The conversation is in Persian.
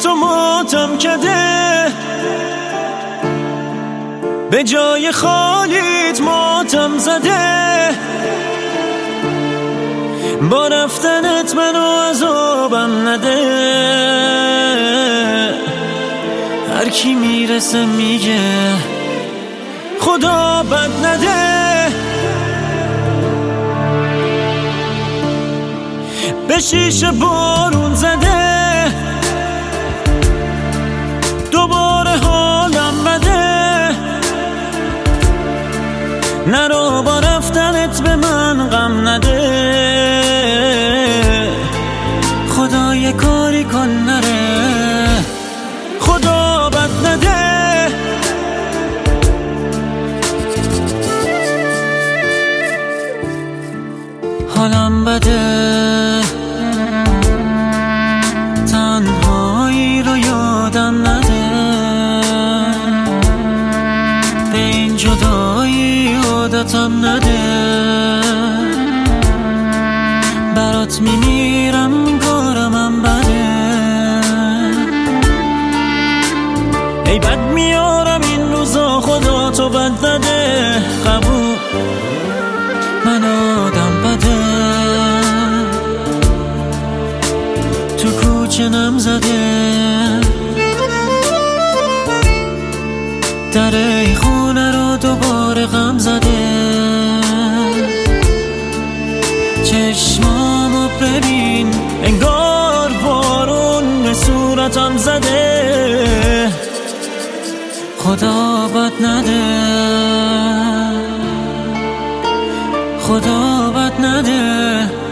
تو ماتم کده، به جای خالیت ماتم زده. با رفتنت منو عذابم نده. هر کی میرسه میگه خدا بد نده. به شیشه بارون زده، دوباره حالم بده. نرو با رفتنت به من غم نده. خدا یه کاری کن نره، خدا بد نده. حالم بده، تنهایی رو یادم نده. به این جدایی عادتم نده. برات میمیرم کارمم بده. ای بد میارم این روزا، خدا تو بد نده. قبول، من آدم بده. تو کوچه نم زده، در ای خونه رو دوباره غم زده. چشمامو ببین، انگار بارون به صورتم زده. خدا بد نده، خدا بد نده.